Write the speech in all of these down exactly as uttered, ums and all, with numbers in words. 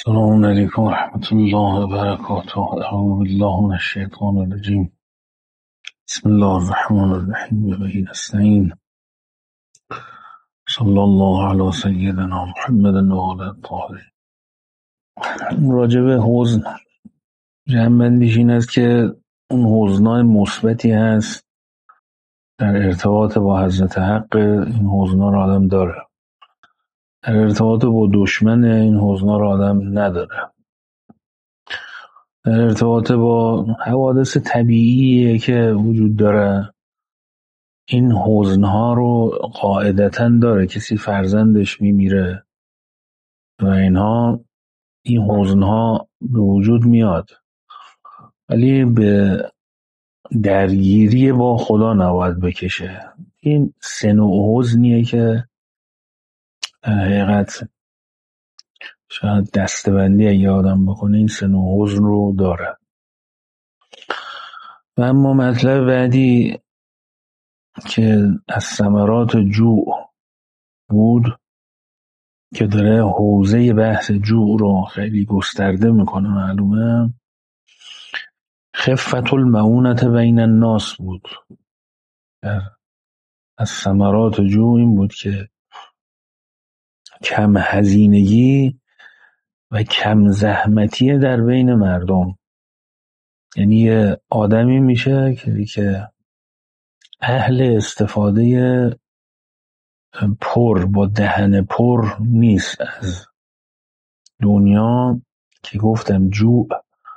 السلام عليكم ورحمة الله وبركاته. أعوذ بالله من الشيطان الرجيم. بسم الله الرحمن الرحيم وبه نستعين. صلى الله على سيدنا محمد وعلى الطاهرين. راجع به حزن جنبندیش این است که اون حزنای مثبتی هست در ارتباط با حضرت حق. این حزنا رو آدم داره، در ارتباط با دشمن این حزنا رو آدم نداره. در ارتباط با حوادث طبیعیه که وجود داره این حزنها رو قاعدتاً داره. کسی فرزندش میمیره و اینها، این حزنها به وجود میاد، ولی به درگیری با خدا نباید بکشه. این سه نوع حزنیه که در حقیقت شاید دستبندی اگه آدم بکنه این سه نوع حزن رو داره. و اما مطلب بعدی که از ثمرات جوع بود که داره حوزه بحث جوع رو خیلی گسترده میکنه، معلومه خفت المعونت بین الناس بود. از ثمرات جوع این بود که کم هزینگی و کم زحمتی در بین مردم. یعنی یه آدمی میشه که که اهل استفاده پر با دهن پر نیست از دنیا، که گفتم جوع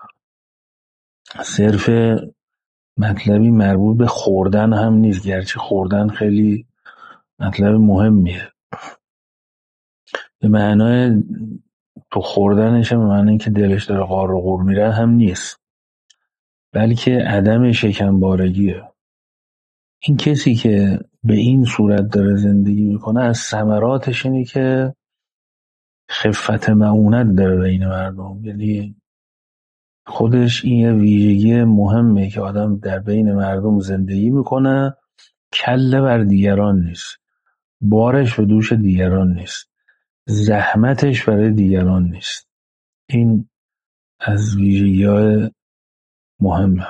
صرف مطلبی مربوط به خوردن هم نیست، گرچه خوردن خیلی مطلب مهمیه. به معنای تو خوردنش هم به معنی که دلش داره غار و غور میره هم نیست، بلکه عدم شکمبارگیه. این کسی که به این صورت داره زندگی میکنه از ثمراتش اینه که خفت معونت داره بین مردم. یعنی خودش این یه ویژگی مهمه که آدم در بین مردم زندگی میکنه، کله بر دیگران نیست، بارش به دوش دیگران نیست، زحمتش برای دیگران نیست. این از ویژگی‌های مهمه.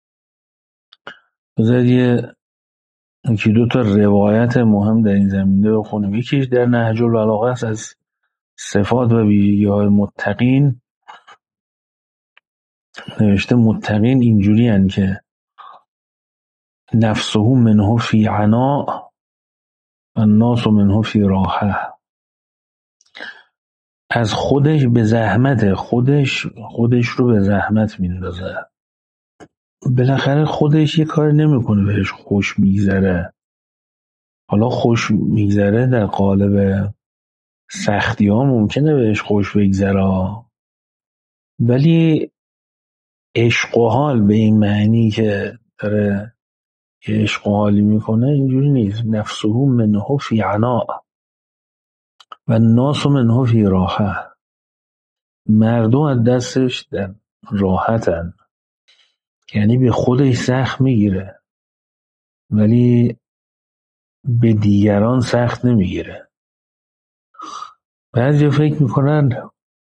بذارید یه یکی دو تا روایت مهم در این زمینه بخونیم. یکیش در نهج البلاغه است از صفات و ویژگی‌های متقین. نوشته متقین اینجوری هن که نفسه منه فی عناء و الناس منه فی راحه. از خودش به زحمت خودش خودش رو به زحمت میندازه. بالاخره خودش یه کار نمیکنه بهش خوش میگذره. حالا خوش میگذره در قالب سختی ها ممکنه بهش خوش بگذره، ولی عشق و حال به این معنی که داره یه عشق و حالی میکنه اینجوری نیست. نفسه منه فی عناء و الناس منه فی راحه. مردم از دستش در راحتن، یعنی به خودش سخت میگیره ولی به دیگران سخت نمیگیره. بعضی فکر میکنن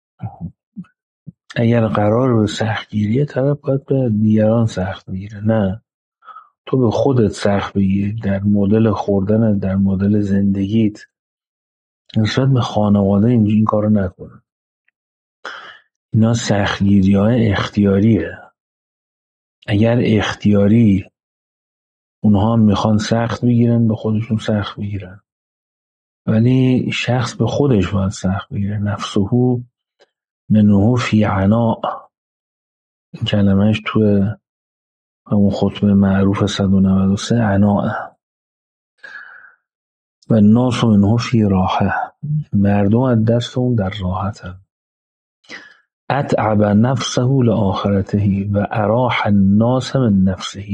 اگر قرار به سخت گیریه طرف باید به دیگران سخت بگیره. نه، تو به خودت سخت بگیر در مدل خوردن، در مدل زندگیت. نسبت به خانواده اینجا این کارو نکن. اینا سختگیری های اختیاریه. اگر اختیاری اونها میخوان سخت بگیرن به خودشون سخت بگیرن، ولی شخص به خودش باید سخت بگیره. نفسه منه فی عناء، این کلمهش توی همون خطبه معروف صد و نود و سه عناء. و الناس منه فی راحه، مردم از دست اون در راحتن. اتعب نفسه لآخرته و اراح الناس من نفسه.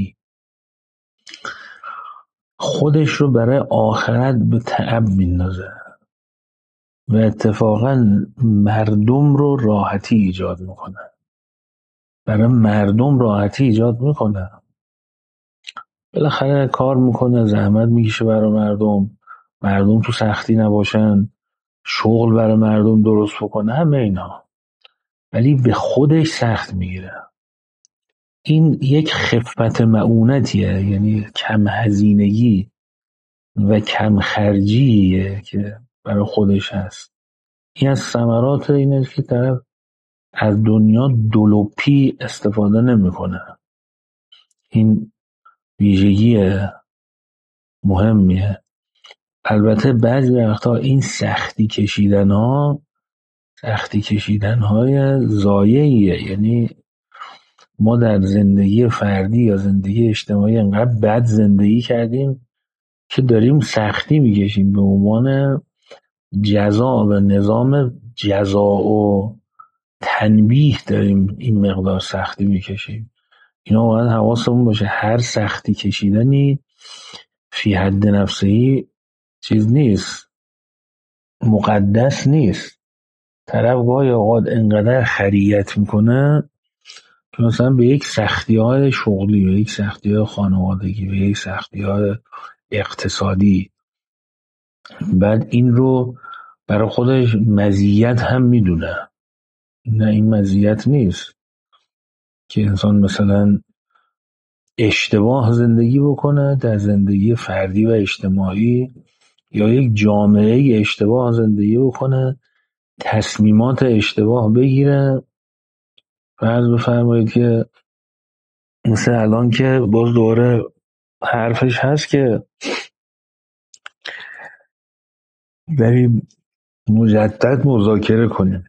خودش رو برای آخرت به تعب میندازه و اتفاقا مردم رو راحتی ایجاد میکنه. برای مردم راحتی ایجاد میکنه. بالاخره کار میکنه، زحمت میکشه برای مردم، مردم تو سختی نباشن، شغل برای مردم درست بکنه، همه اینا. ولی به خودش سخت میگیره. این یک خفت معونتیه، یعنی کم هزینگی و کم خرجیه که برای خودش هست. این از ثمرات اینه که طرف از دنیا دولوپی استفاده نمیکنه. این ویژگی مهمیه. البته بعضی وقتا این سختی کشیدن ها سختی کشیدن های ضایعیه، یعنی ما در زندگی فردی یا زندگی اجتماعی انقدر بد زندگی کردیم که داریم سختی میکشیم به عنوان جزا و نظام جزا و تنبیه داریم این مقدار سختی میکشیم. اینا باید حواسمون باشه. هر سختی کشیدنی فی حد نفسهی چیز نیست، مقدس نیست. طرف گاهی اوقات انقدر خریت میکنه که مثلا به یک سختی های شغلی، به یک سختی های خانوادگی، به یک سختی های اقتصادی، بعد این رو برای خودش مزیت هم میدونه. نه، این مزیت نیست که انسان مثلا اشتباه زندگی بکنه در زندگی فردی و اجتماعی، یا یک جامعه اشتباه زندگی بکنه، تصمیمات اشتباه بگیره. فرض بفرمایید که مثل الان که باز دوره حرفش هست که بریم مجدد مذاکره کنیم.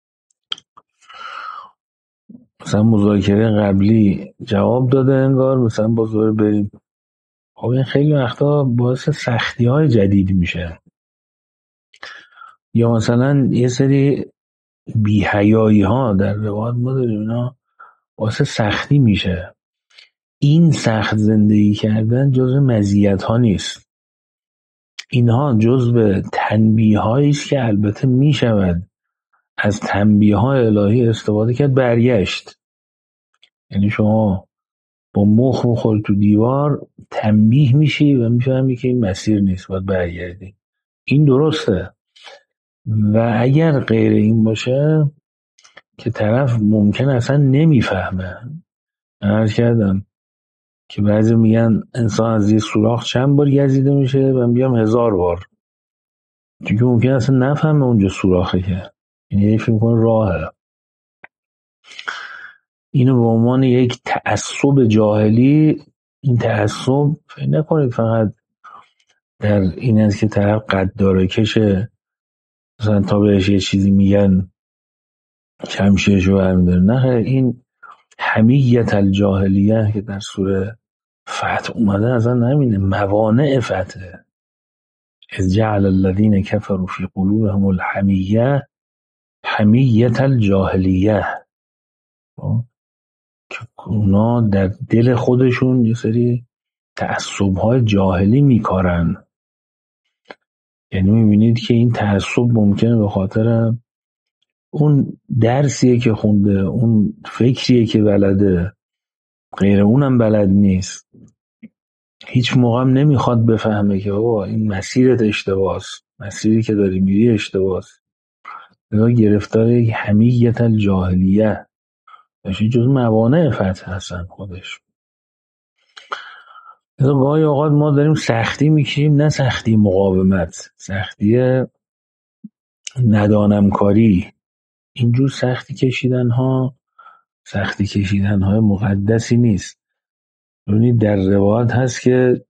مثلا مذاکره قبلی جواب داده انگار، مثلا باز دوره بریم. خب این خیلی وقتا باعث سختی های جدید میشه. یا مثلا یه سری بی‌حیایی ها در روایت ما داریم، اینا باعث سختی میشه. این سخت زندگی کردن جزو مزیت ها نیست، اینها جزو تنبیه هایی است که البته میشود از تنبیه های الهی استفاده کرد برگشت. یعنی شما با مخ بخور تو دیوار تنبیه میشی و میفهمی که این مسیر نیست، باید برگردی. این درسته. و اگر غیر این باشه که طرف ممکن اصلا نمیفهمه. من عرض کردم که بعضی میگن انسان از یه سوراخ چند بار گزیده میشه، و میگم هزار بار، چون ممکن اصلا نفهمه اونجا سوراخه، که یعنی فکر میکنه راهه. اینو به عنوان یک تعصب جاهلی، این تعصب فکر نکنید فقط در این است که طرف قد داره کشه، مثلا تا بهش یه چیزی میگن شمشیرشو برمیداره. نه، این حمیت الجاهلیه که در سوره فتح اومده اصلا نمینه. موانع فتحه اذ جعل الذین کفروا فی قلوبهم الحمیه حمیت الجاهلیه، که اونا در دل خودشون یه سری تعصب‌های جاهلی میکارن. یعنی میبینید که این تعصب ممکنه به خاطر اون درسیه که خونده، اون فکریه که بلده، غیر اونم بلد نیست. هیچ موقع هم نمیخواد بفهمه که بابا این مسیرت اشتباهه، مسیری که داری میری اشتباهه. اینا گرفتار یک حمیت الجاهلیه باشی، جز موانع فتح هستن خودش. اینا گاهی اوقات ما داریم سختی میکشیم، نه سختی مقاومت، سختی ندانم کاری. اینجور سختی کشیدن ها سختی کشیدن های مقدسی نیست. ببینید در روایت هست که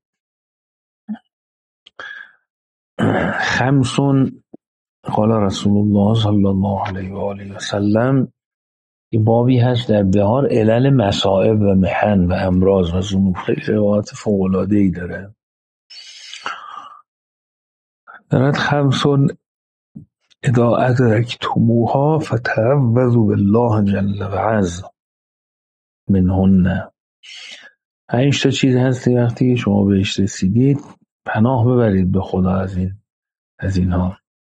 خمسون قال رسول الله صلی الله علیه و آله و سلم، این بابی هست در بهار علل مصائب و محن و امراض و ذنوب. خیلی روایت فوق‌العاده‌ای داره. دارد خمسون اذا ادرکتموها فتعوذوا بالله جل و عز منهن. پنج تا چیز هستی وقتی شما بهش رسیدید پناه ببرید به خدا از این از اینها.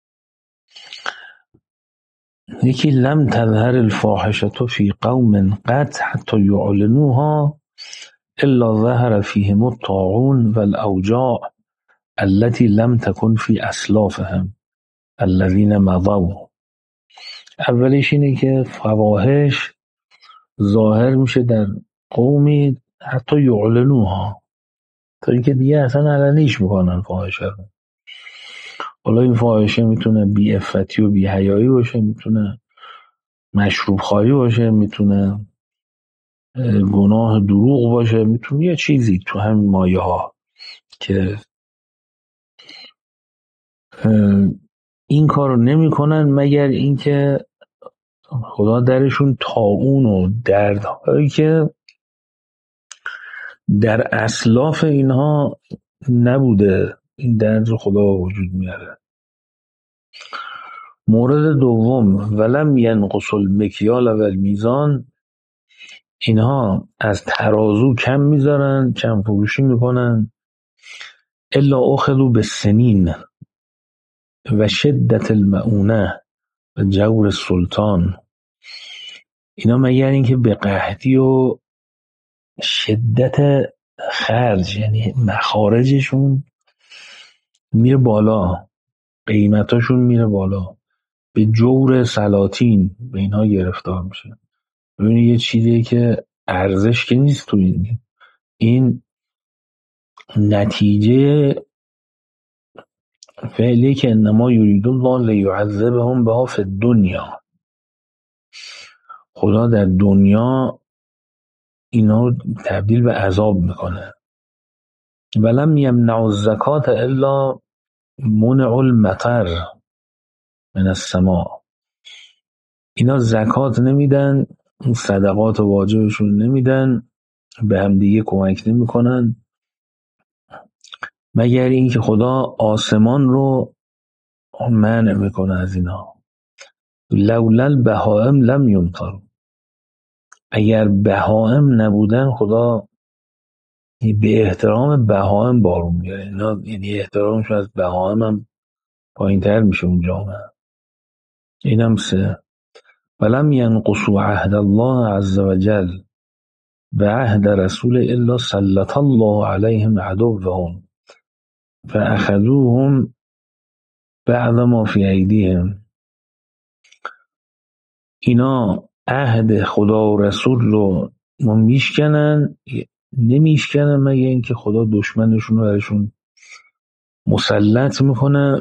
یکی لم تظهر الفاحشة فی قوم قط حتی یعلنوها الا ظهر فیهم الطاعون والاوجاع التي لم تكن في اسلافهم الذين مضوا. اولش اینه که فواحش ظاهر میشه در قومی حتی یعلنوها، تا اینکه دیگه اصلا علنیش میکنن فاحشه رو. حالا این فاحشه میتونه بی عفتی و بی حیایی باشه، میتونه مشروب خواری باشه، میتونه گناه دروغ باشه، میتونه یه چیزی تو همین مایه ها که این کارو نمیکنن مگر اینکه خدا درشون طاعون و دردهایی که در اسلاف اینها نبوده این درد رو خدا وجود میاره. مورد دوم، ولم ینقص المکیال و المیزان، اینها از ترازو کم میذارن، کم فروشی میکنن. الا اخذوا بالسنین و شدت المعونه و جور السلطان، اینا مگر اینکه به قحطی و شدت خرج، یعنی مخارجشون میره بالا، قیمتاشون میره بالا، به جور سلاطین به اینها گرفتار میشه. ببینید یه چیزی که ارزش که نیست تو این این نتیجه فعلی که انما یرید الله لیعذبهم بها فی الدنیا، خدا در دنیا اینا رو تبدیل به عذاب میکنه. ولم یمنع الزکات الا منع المطر من السماء، اینا زکات نمیدن، اون صدقات واجبشون نمیدن، به هم دیگه کمک نمیکنن، مگر اینکه خدا آسمان رو منع میکنه از اینا. لولا البهائم لم یمطر، اگر بهائم نبودن خدا به احترام بهائم بارون میاره. اینا یعنی احترامشون از بهائم هم پایین تر میشه اون جامعه. اینم سه. ولم ینقصوا عهد الله عز وجل و عهد رسول الا سلط الله علیهم عدوهم فاخذوهم بعد ما فی ایدیهم، اینا عهد خدا و رسول رو ما میشکنن، نمیشکنن مگه اینکه خدا دشمنشون رو برشون مسلط میکنه.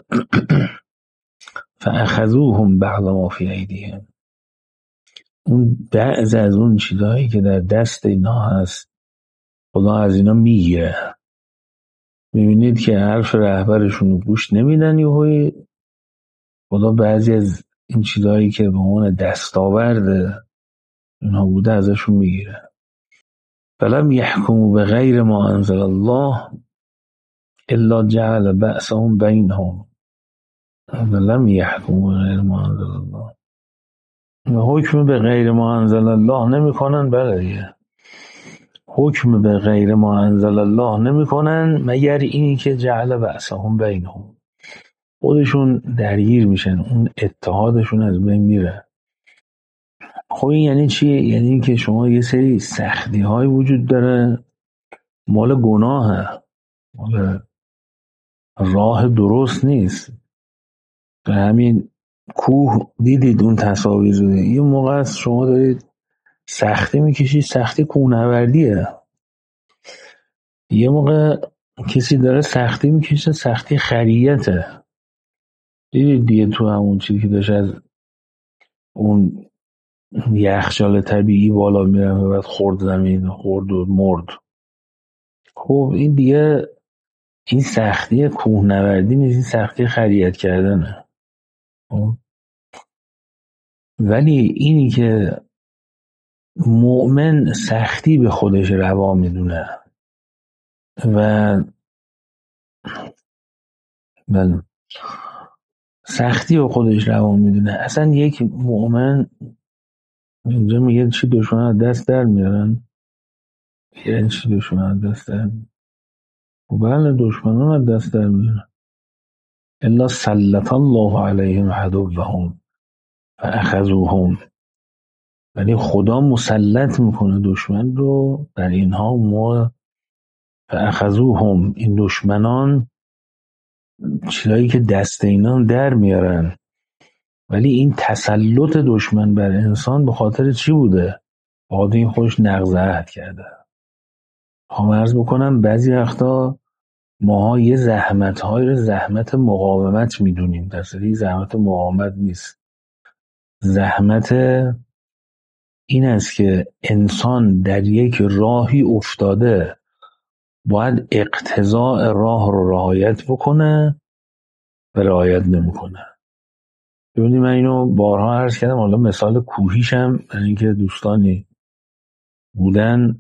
فاخذوهم بعد ما فی ایدیهم، اون بعض از اون چیزهایی که در دست اینا هست خدا از اینا میگیره. میبینید که حرف رهبرشون رو گوش نمیدن، یهویی خدا بعضی از این چیزهایی که به عنوان دستاورد اینها بوده ازشون میگیره. فلم یحکموا بغیر ما انزل الله الا جعل بأسهم بینهم ولم یحکموا بغیر ما انزل الله، حکم به غیر ما انزل الله نمی کنن. بله، حکم به غیر ما انزل الله نمی کنن مگر اینی که جعل بأسهم بینهم، خودشون درگیر میشن، اون اتحادشون از بین میره. خب این یعنی چی؟ یعنی این که شما یه سری سختی های وجود داره مال گناهه، مال راه درست نیست. به همین کوه دیدید اون تصاویر رو، یه موقع است شما دارید سختی میکشید، سختی کوهنوردیه. یه موقع کسی داره سختی میکشه، سختی خریته. دیدید دیگه تو همون چیزی که داشت از اون یخچال طبیعی بالا میره و بعد خورد زمین، خورد و مرد. خب این دیگه این سختی کوهنوردی نیست، این سختی خریت کردنه. ولی اینی که مؤمن سختی به خودش روا میدونه و بله سختی به خودش روا میدونه، اصلا یک مؤمن اینجا میگه چی دشمن دست در میارن، یعنی چی دشمن دست در میارن؟ و بله دشمنان دست در میارن. الا سلط الله علیهم عدوهم فاخذوهم، ولی خدا مسلط میکنه دشمن رو بر اینها. ما فاخذوهم، این دشمنان چیزایی که دست اینا در میارن ولی این تسلط دشمن بر انسان به خاطر چی بوده؟ به خاطر این خودش نقض عهد کرده. خواهم عرض بکنم بعضی وقتا ماها یه زحمت‌های رو زحمت مقاومت میدونیم، در صورتی زحمت مقاومت نیست. زحمت این است که انسان در یک راهی افتاده، باید اقتضاء راه رو رعایت بکنه و رعایت نمیکنه. ببینید من اینو بارها عرض کردم، حالا مثال کوهیشم برای اینکه دوستانی بودن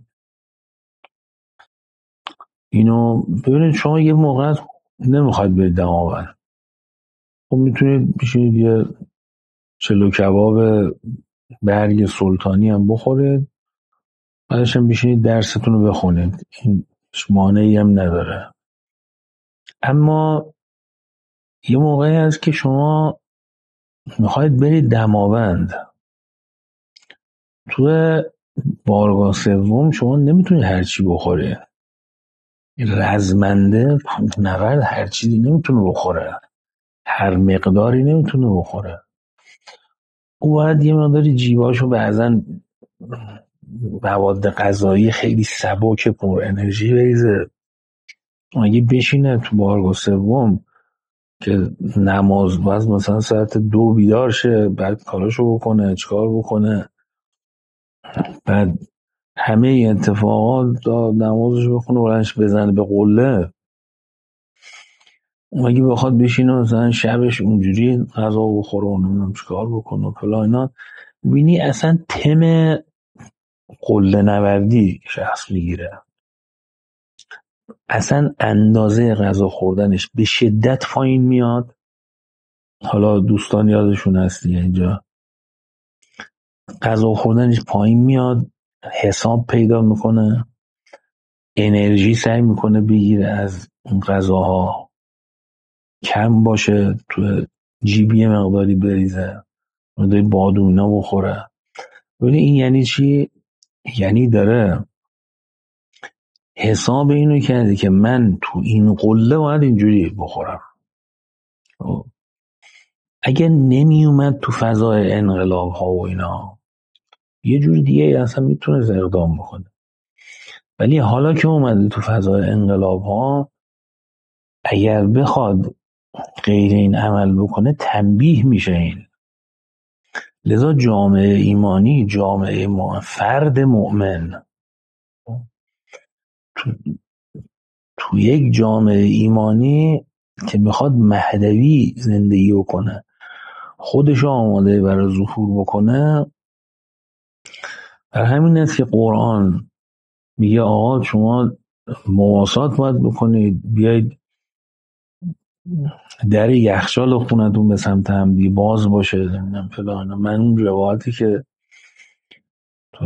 اینو ببینید. شما یه موقع نمیخواید برید دماوند، خب میتونید بشینید یه چلو کباب برگ سلطانی هم بخورید، بعدش هم بشینید درستون رو بخونید، این مانعی هم نداره. اما یه موقعی هست که شما میخواید برید دماوند، تو بارگاه سوم شما نمیتونید هرچی بخورید. رزمنده کوهنورد هر چیزی نمیتونه بخوره، هر مقداری نمیتونه بخوره. او باید یه مقداری جیباشو بعضن مواد غذایی خیلی سبک پر انرژی بریزه. اگه بشینه تو بارگاه سوم که نماز باز مثلا ساعت دو بیدار شه، بعد کاراشو بکنه، چیکار بکنه، بعد همه این اتفاقات نمازشو بخونه بلندش بزنه به قله، اگه بخواد بشینه مثلا شبش اونجوری غذا بخوره و نمیدونم چیکار بکنه و فلان اینا، بینی اصلا تم قله نوردی شخص میگیره. اصلا اندازه غذا خوردنش به شدت پایین میاد. حالا دوستان یادشون هست دیگه، اینجا غذا خوردنش پایین میاد، حساب پیدا میکنه، انرژی سعی میکنه بگیره از اون غذاها، کم باشه تو جیبی مقداری بریزه، مقداری بادونا بخوره. ولی این یعنی چی؟ یعنی داره حساب اینو کرده که من تو این قله باید اینجوری بخورم. اگه نمی اومد تو فضای انقلاب ها و اینا، یه جور دیگه اصلا میتونه اقدام بکنه. ولی حالا که اومده تو فضای انقلاب ها، اگر بخواد غیر این عمل بکنه تنبیه میشه این. لذا جامعه ایمانی، جامعه مؤمن، فرد مؤمن تو, تو یک جامعه ایمانی که میخواد مهدوی زندگی بکنه، خودشو آماده برای ظهور بکنه، بر همین است که قرآن میگه آقا شما مواسات باید بکنید، بیاید در یخچال خونتون به سمت عمدی باز باشه، نمیدونم فلان. من اون روایتی که تو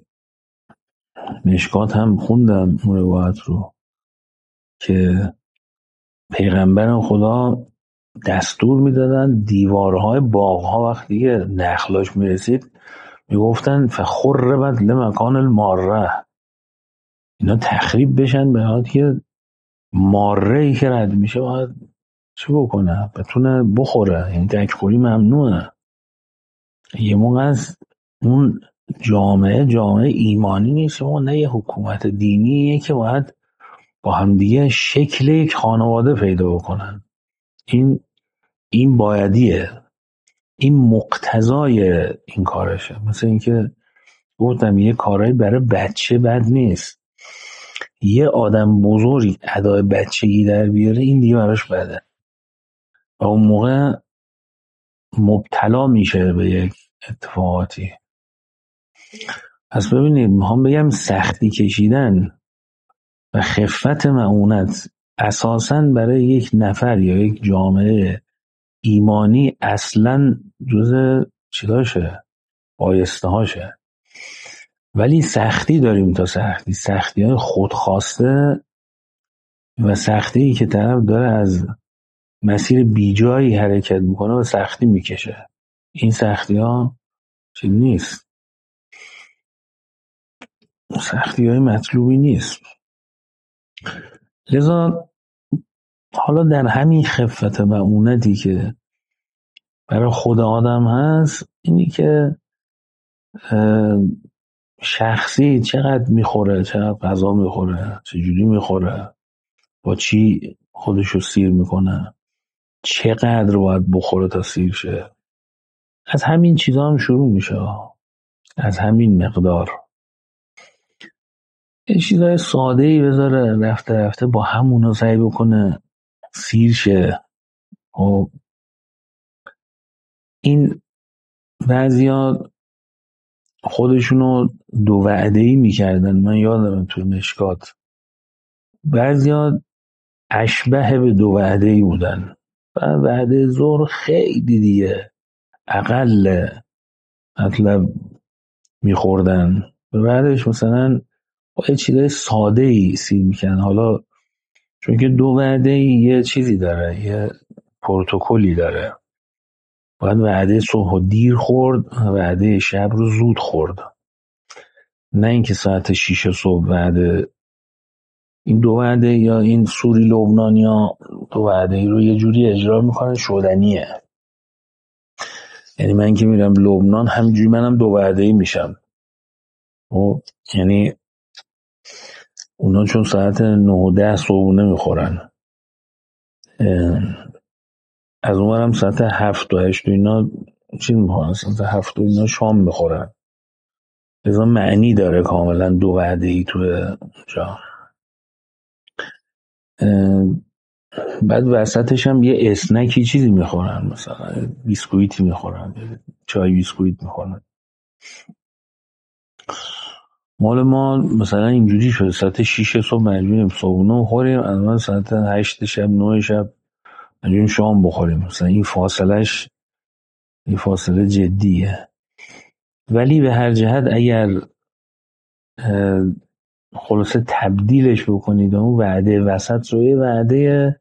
مشکات هم خوندم اون روایت رو که پیغمبر خدا دستور میدادن دیوارهای باغها وقتی که نخلاش میرسید میگفتن فخربت لمکان الماره، اینا تخریب بشن به حالت که ماره ای که رد میشه باید چی بکنه؟ بتونه بخوره، یعنی تکخوری ممنوعه. یه موقع از اون جامعه جامعه ایمانی نیست، اون نه یه حکومت دینیه که باید با هم دیگه شکل یک خانواده پیدا بکنن. این این بایدیه، این مقتضای این کارشه. مثل اینکه گفتم یه کارایی برای بچه بد نیست، یه آدم بزرگ ادای بچگی در بیاره این دیگه براش بده و اون موقع مبتلا میشه به یک اتفاقاتی. پس ببینید میخوام بگم سختی کشیدن و خفت مؤونت اساساً برای یک نفر یا یک جامعه ایمانی اصلاً جز چیزاشه، بایسته هاشه. ولی سختی داریم تا سختی، سختی های خودخواسته و سختی که طرف داره از مسیر بیجایی حرکت میکنه و سختی میکشه. این سختی ها چیز نیست، سختی های مطلوبی نیست. لذا حالا در همین خفت مؤونتی که برای خود آدم هست اینی که شخصی چقدر میخوره، چقدر غذا میخوره، چجوری میخوره، با چی خودشو سیر میکنه، چقدر باید بخوره تا سیر شه. از همین چیزا هم شروع میشه، از همین مقدار. یه چیزای ساده ای بذاره رفته رفته با همونا سعی بکنه سیر شه. و این بعضیا خودشونو دو وعده ای میکردن. من یادم توی مشکات بعضیا اشبه به دو وعده ای بودن و وعده ظهر خیلی دیگه اقل مطلب میخوردن و بعدش مثلا با یه چیزای ساده ای سیر میکنن. حالا چون که دو وعده ای یه چیزی داره، یه پروتکلی داره. باید وعده صبح و دیر خورد، وعده شب رو زود خورد، نه اینکه ساعت شیش صبح وعده. این دو وعده یا این سوری لبنانی ها دو وعده ای رو یه جوری اجرا میکنن شدنیه. یعنی من که میرم لبنان همینجوری منم دو وعده ای میشم. و یعنی اونا چون ساعت نه و ده صبحونه میخورن، از اونورم ساعت هفت و هشت و اینا چی میخورن، ساعت هفت و اینا شام میخورن. لذا معنی داره کاملا دو وعده ای توی جا. بعد وسطش هم یه اسنکی چیزی میخورن، مثلا بیسکویتی میخورن، چای بیسکویت میخورن. مال ما مثلا اینجوری شده ساعت شیش صبح مجبوریم صبحونه بخوریم، از ساعت هشت شب نه شب مجبوریم شام بخوریم. مثلا این فاصلش این فاصله جدیه. ولی به هر جهت اگر خلاصه تبدیلش بکنید اون وعده وسط رو یه وعده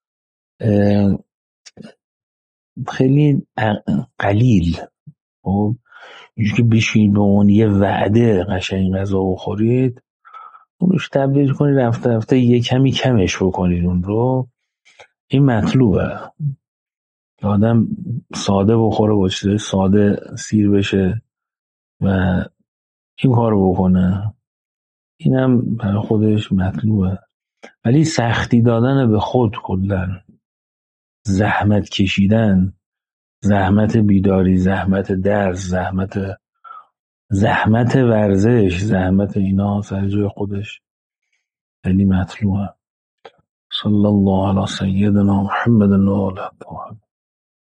خیلی قلیل، خب اینجور که بشینید به اون یه وعده قشنگ غذا بخورید، اونش تبدیل کنید رفته رفته یه کمی کمش بکنید اون رو. این مطلوبه که آدم ساده بخوره، با چیزای ساده سیر بشه و این کار رو بکنه. اینم برای خودش مطلوبه. ولی سختی دادن به خود کلن، زحمت کشیدن، زحمت بیداری، زحمت درس، زحمت زحمت ورزش، زحمت اینا سر جای خودش خیلی مطلوبه. صلی الله علی سیدنا محمد و آله.